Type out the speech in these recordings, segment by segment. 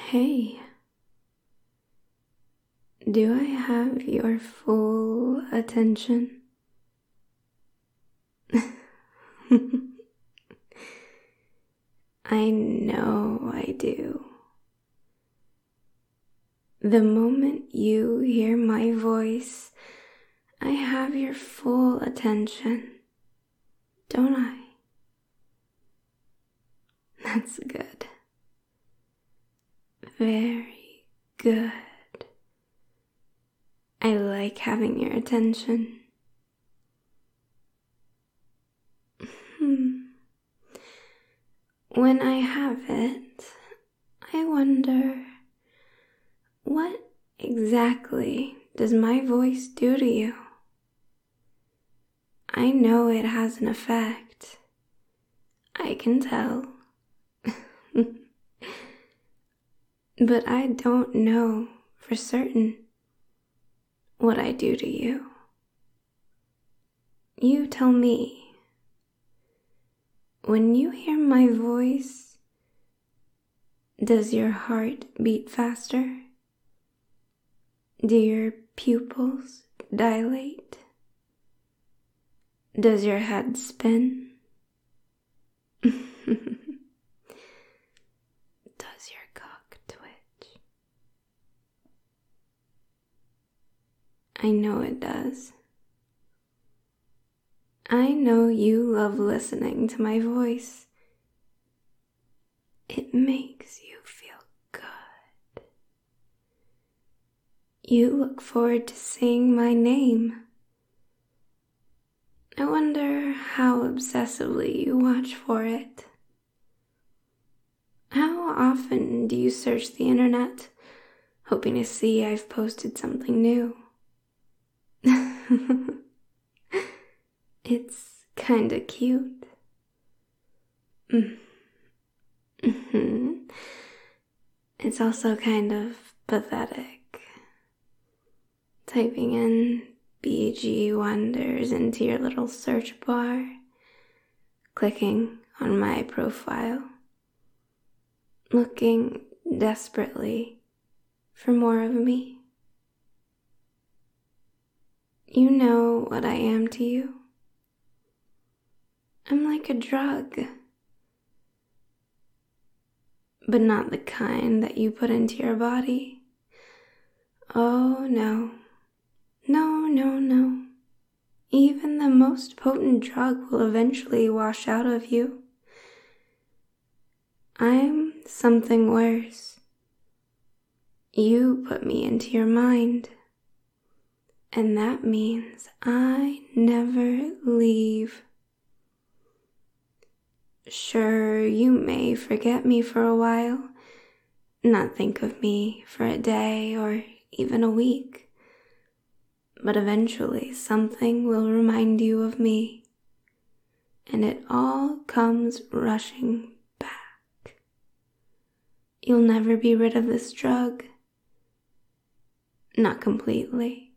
Hey, do I have your full attention? I know I do. The moment you hear my voice, I have your full attention, don't I? That's good. Very good. I like having your attention. When I have it, I wonder, what exactly does my voice do to you? I know it has an effect. I can tell. But I don't know for certain what I do to you. You tell me. When you hear my voice, does your heart beat faster? Do your pupils dilate? Does your head spin? Does your cock twitch? I know it does. I know you love listening to my voice. It makes you feel good. You look forward to saying my name. I wonder how obsessively you watch for it. How often do you search the internet, hoping to see I've posted something new? It's kinda cute. It's also kind of pathetic. Typing in BG Wonders into your little search bar, clicking on my profile, looking desperately for more of me. You know what I am to you? I'm like a drug, but not the kind that you put into your body. Oh no. No. Even the most potent drug will eventually wash out of you. I'm something worse. You put me into your mind, and that means I never leave. Sure, you may forget me for a while, not think of me for a day or even a week. But eventually something will remind you of me, and it all comes rushing back. You'll never be rid of this drug. Not completely.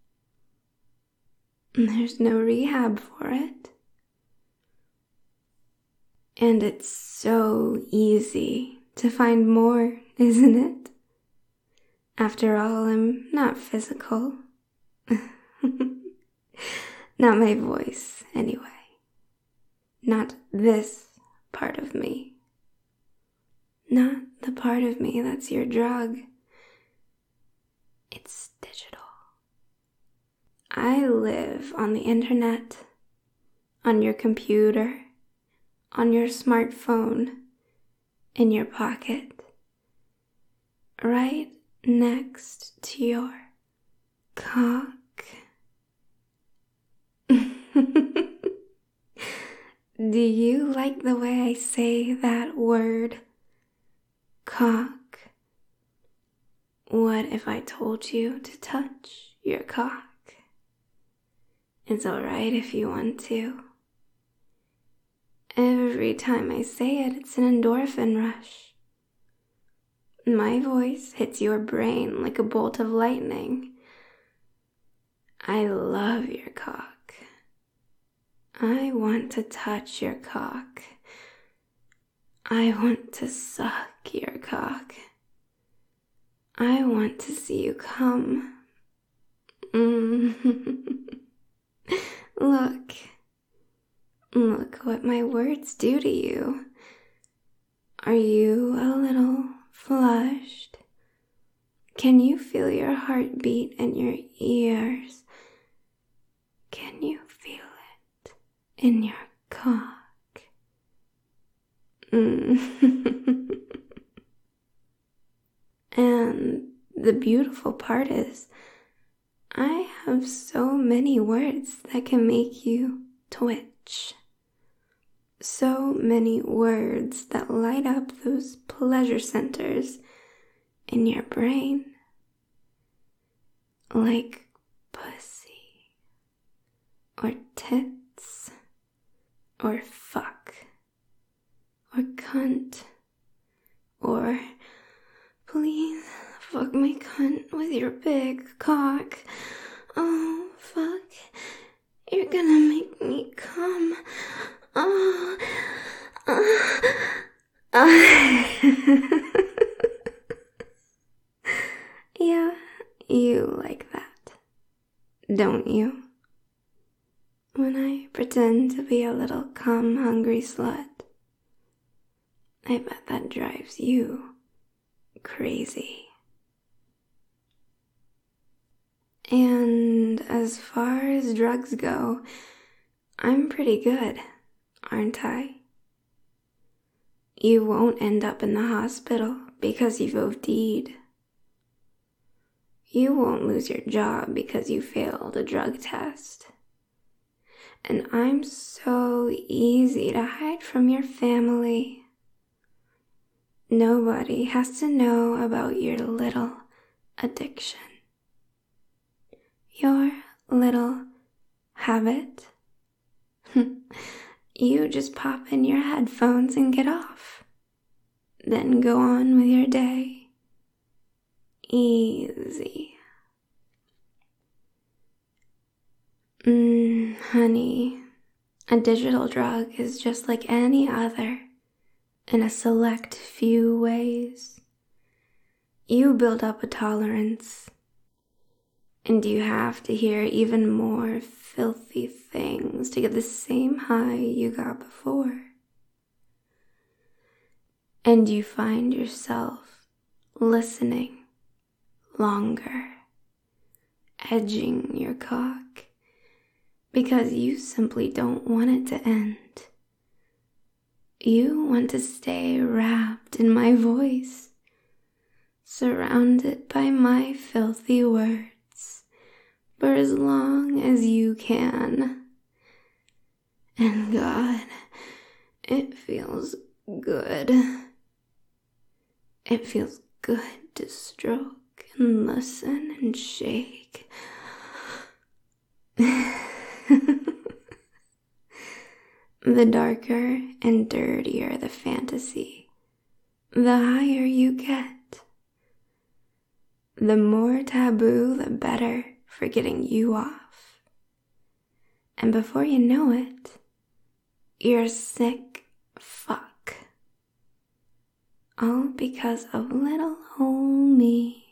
There's no rehab for it. And it's so easy to find more, isn't it? After all, I'm not physical. Not my voice, anyway. Not this part of me. Not the part of me that's your drug. It's digital. I live on the internet, on your computer, on your smartphone, in your pocket, right next to your cock. Do you like the way I say that word, cock? What if I told you to touch your cock? It's alright if you want to. Every time I say it, it's an endorphin rush. My voice hits your brain like a bolt of lightning. I love your cock. I want to touch your cock. I want to suck your cock. I want to see you come. Look. Look what my words do to you. Are you a little flushed? Can you feel your heartbeat in your ears? Can you feel it in your cock? And the beautiful part is, I have so many words that can make you twitch. So many words that light up those pleasure centers in your brain. Like pussy, or tits, or fuck, or cunt, or please fuck my cunt with your big cock. Oh, fuck, you're gonna make me come. Oh, Yeah, you like that, don't you? When I pretend to be a little cum-hungry slut, I bet that drives you crazy. And as far as drugs go, I'm pretty good, aren't I? You won't end up in the hospital because you've OD'd. You won't lose your job because you failed a drug test. And I'm so easy to hide from your family. Nobody has to know about your little addiction. Your little habit. You just pop in your headphones and get off. Then go on with your day. Easy. Honey, a digital drug is just like any other in a select few ways. You build up a tolerance, and you have to hear even more filthy things to get the same high you got before. And you find yourself listening longer, edging your cock, because you simply don't want it to end. You want to stay wrapped in my voice, surrounded by my filthy words, for as long as you can. And God, it feels good. It feels good to stroke and listen and shake. The darker and dirtier the fantasy, the higher you get. The more taboo, the better for getting you off. And before you know it, you're sick fuck. All because of little old me.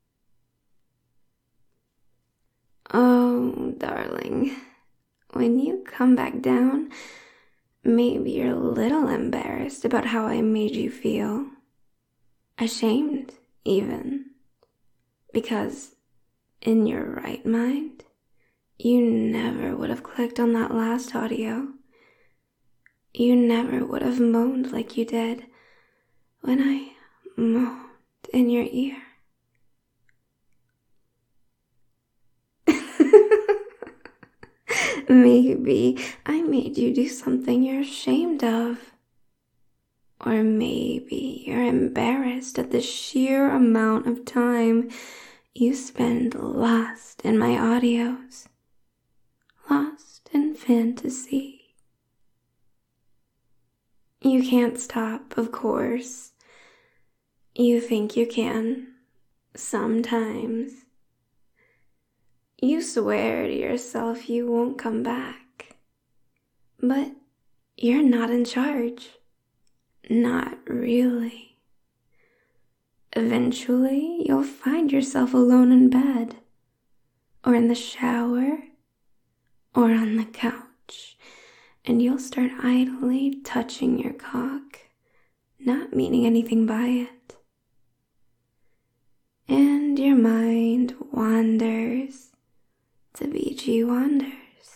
Oh, darling, when you come back down, maybe you're a little embarrassed about how I made you feel. Ashamed, even. Because in your right mind, you never would have clicked on that last audio. You never would have moaned like you did when I moaned in your ear. Maybe I made you do something you're ashamed of. Or maybe you're embarrassed at the sheer amount of time you spend lost in my audios. Lost in fantasy. You can't stop, of course. You think you can. Sometimes. You swear to yourself you won't come back. But you're not in charge. Not really. Eventually, you'll find yourself alone in bed, or in the shower, or on the couch, and you'll start idly touching your cock, not meaning anything by it. And your mind wanders to BG wanders.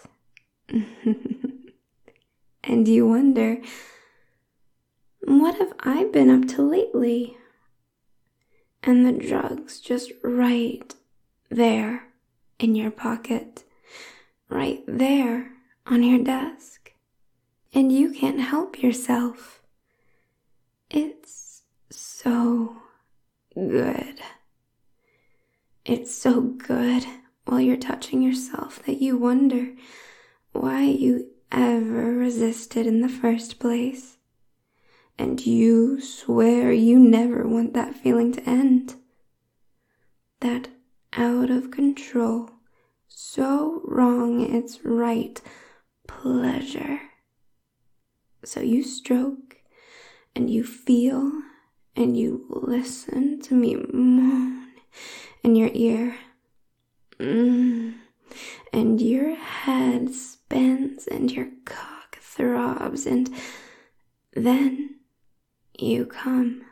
And you wonder, what have I been up to lately? And the drug's just right there in your pocket, right there on your desk, and you can't help yourself. It's so good. It's so good while you're touching yourself that you wonder why you ever resisted in the first place. And you swear you never want that feeling to end. That out of control, so wrong it's right pleasure. So you stroke, and you feel, and you listen to me moan in your ear. And your head spins, and your cock throbs, and then you come.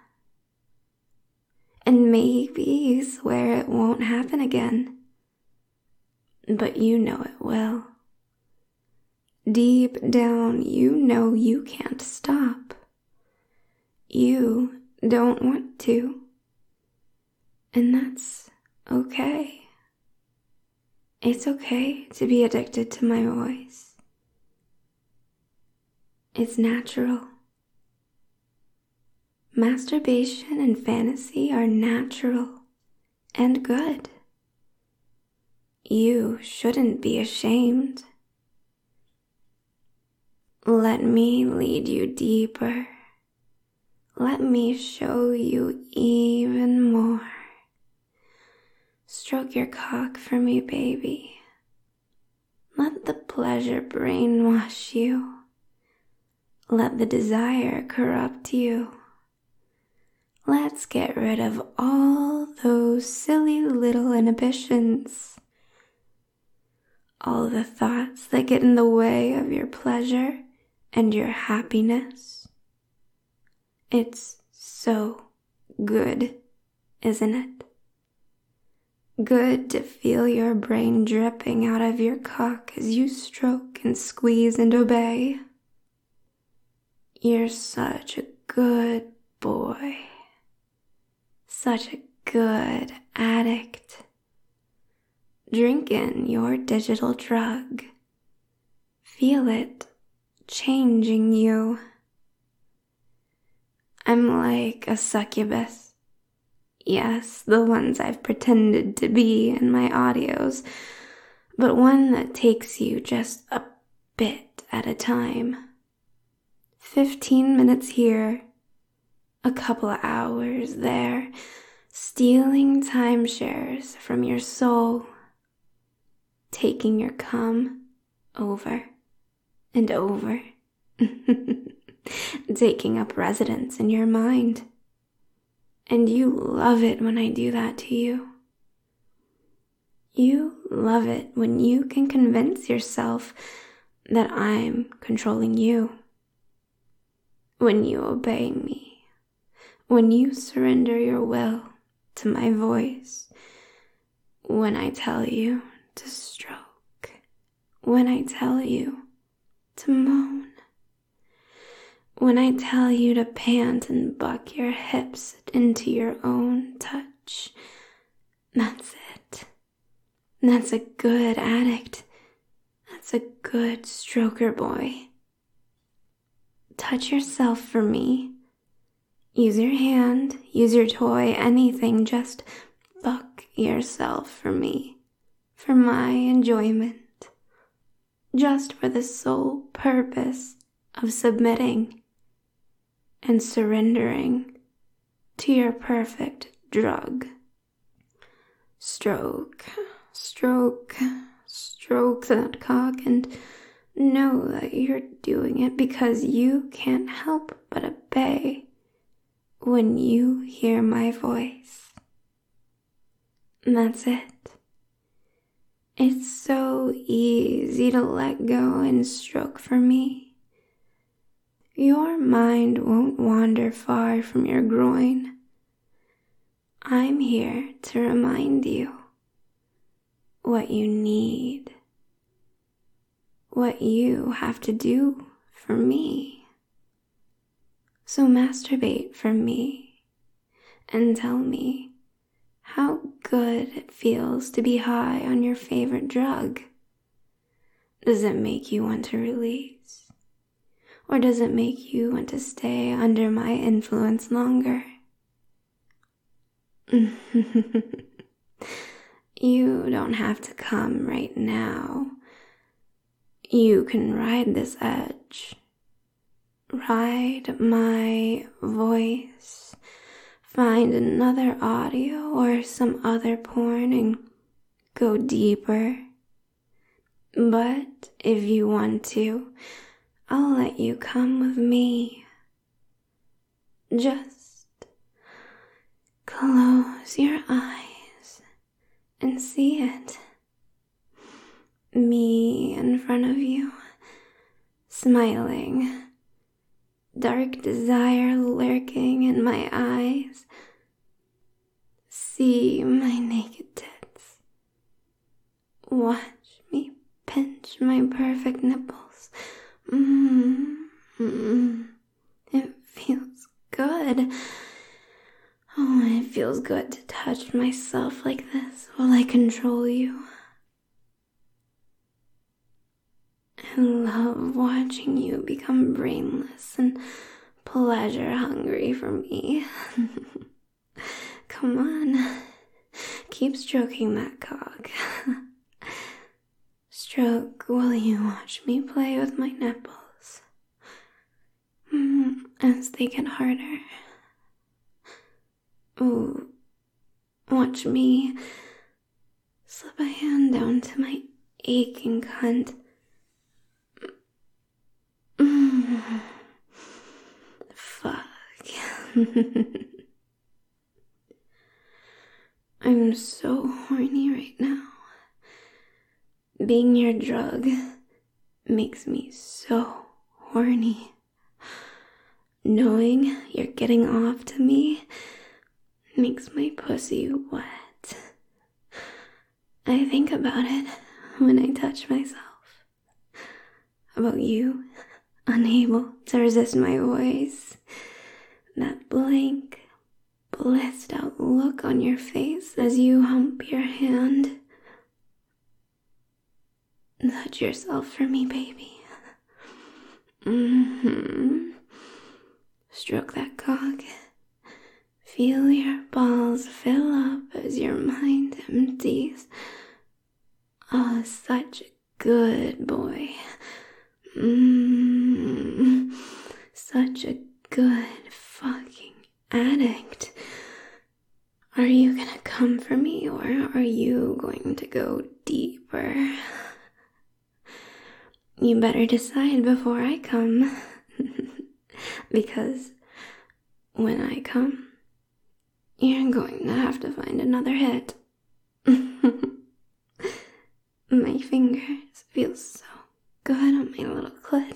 And maybe you swear it won't happen again, but you know it will. Deep down, you know you can't stop. You don't want to. And that's okay. It's okay to be addicted to my voice. It's natural. Masturbation and fantasy are natural and good. You shouldn't be ashamed. Let me lead you deeper. Let me show you even more. Stroke your cock for me, baby. Let the pleasure brainwash you. Let the desire corrupt you. Let's get rid of all those silly little inhibitions. All the thoughts that get in the way of your pleasure and your happiness. It's so good, isn't it? Good to feel your brain dripping out of your cock as you stroke and squeeze and obey. You're such a good boy. Such a good addict. Drink in your digital drug. Feel it changing you. I'm like a succubus. Yes, the ones I've pretended to be in my audios, but one that takes you just a bit at a time. 15 minutes here, a couple of hours there, stealing timeshares from your soul, taking your cum over and over, taking up residence in your mind. And you love it when I do that to you. You love it when you can convince yourself that I'm controlling you. When you obey me. When you surrender your will to my voice. When I tell you to stroke. When I tell you to moan. When I tell you to pant and buck your hips into your own touch. That's it. That's a good addict. That's a good stroker boy. Touch yourself for me. Use your hand, use your toy, anything, just fuck yourself for me. For my enjoyment. Just for the sole purpose of submitting and surrendering to your perfect drug. Stroke, stroke, stroke that cock and know that you're doing it because you can't help but obey when you hear my voice. That's it. It's so easy to let go and stroke for me. Your mind won't wander far from your groin. I'm here to remind you what you need, what you have to do for me. So masturbate for me and tell me how good it feels to be high on your favorite drug. Does it make you want to release? Or does it make you want to stay under my influence longer? You don't have to come right now. You can ride this edge. Ride my voice. Find another audio or some other porn and go deeper. But if you want to, I'll let you come with me. Just close your eyes and see it. Me in front of you, smiling. Dark desire lurking in my eyes. See my naked tits. Watch me pinch my perfect nipples. It feels good. Oh, it feels good to touch myself like this while I control you. I love watching you become brainless and pleasure hungry for me. Come on, keep stroking that cock. Stroke while you watch me play with my nipples as they get harder. Ooh, watch me slip a hand down to my aching cunt. Fuck. I'm so horny right now. Being your drug makes me so horny. Knowing you're getting off to me makes my pussy wet. I think about it when I touch myself. About you, unable to resist my voice. That blank, blissed out look on your face as you hump your hand. Touch yourself for me, baby. Stroke that cock. Feel your balls fill up as your mind empties. Oh, such a good boy. Such a good fucking addict. Are you gonna come for me, or are you going to go deeper? You better decide before I come. Because when I come, you're going to have to find another hit. My fingers feel so good on my little clit.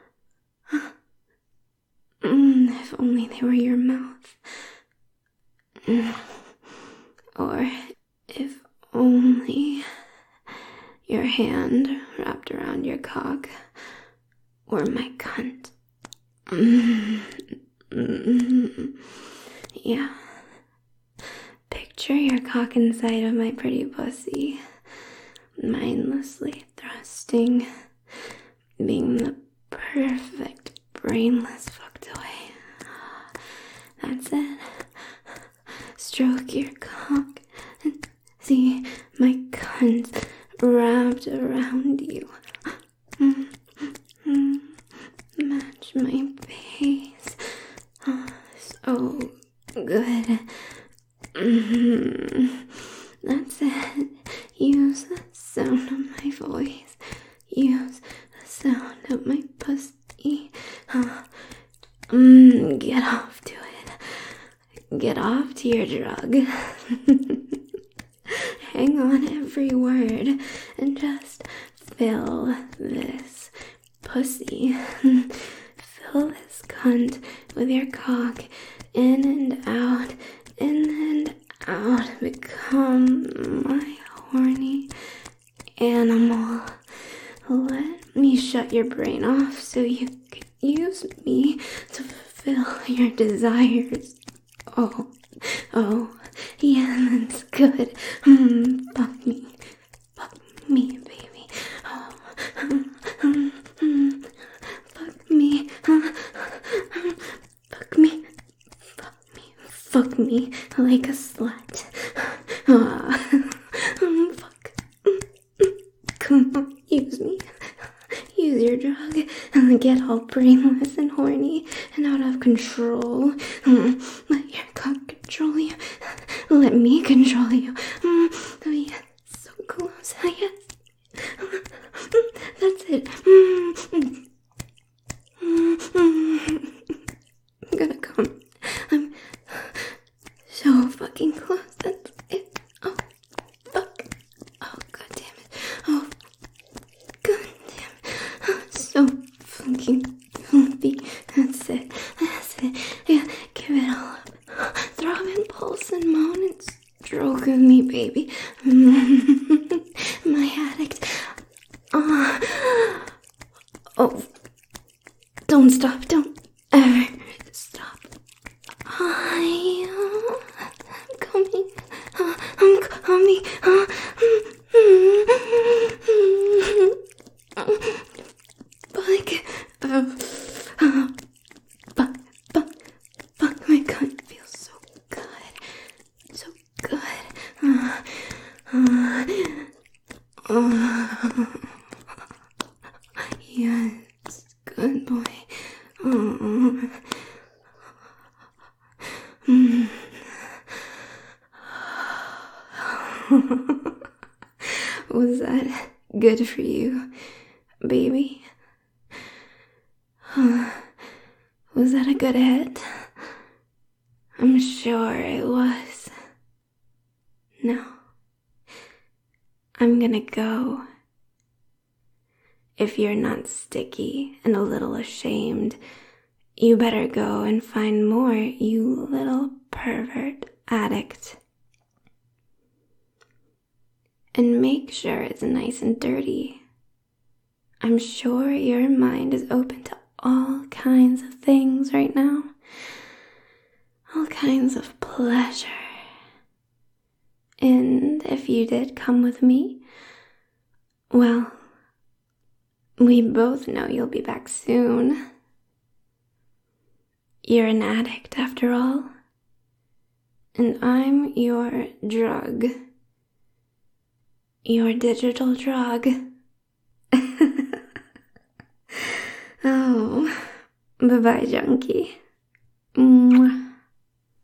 If only they were your mouth. Or if only your hand wrapped around your cock or my cunt. Yeah. Picture your cock inside of my pretty pussy, mindlessly thrusting, being the perfect brainless fuck toy. That's it. Stroke your cock and see my cunt wrapped around you. Match my pace. Oh, so good. That's it. Use the sound of my voice. Use the sound of my pussy. Get off to it. get off to your drug. Hang on every word and just fill this pussy. Fill this cunt with your cock in and out, in and out. Become my horny animal. Let me shut your brain off so you can use me to fulfill your desires. Oh, yeah, that's good. Fuck me, baby. Oh, fuck me, fuck me like a slut. Fuck. Come on, use me. Use your drug and get all brainless and horny and out of control. Let your cock control you. Let me control you. Oh yeah, so close. Yes. That's it. I'm gonna come. I'm so fucking close. That's it. Oh, fuck. Oh, god damn it. Oh, god damn it. Oh, so fucking fluffy. That's it. Yeah, give it all up. Throb and pulse and moan and stroke of me, baby. My addict. Oh, don't stop. Don't ever stop. I'm coming. I'm coming. Fuck, my cunt feels so good. So good. Yes, good boy. Was that good for you, baby? Was that a good hit? I'm sure it was. No. I'm gonna go. If you're not sticky and a little ashamed, you better go and find more, you little pervert addict. And make sure it's nice and dirty. I'm sure your mind is open to all kinds of things right now. All kinds of pleasure. And if you did come with me, well, we both know you'll be back soon. You're an addict after all. And I'm your drug. Your digital drug. Oh, bye-bye, junkie. Mwah.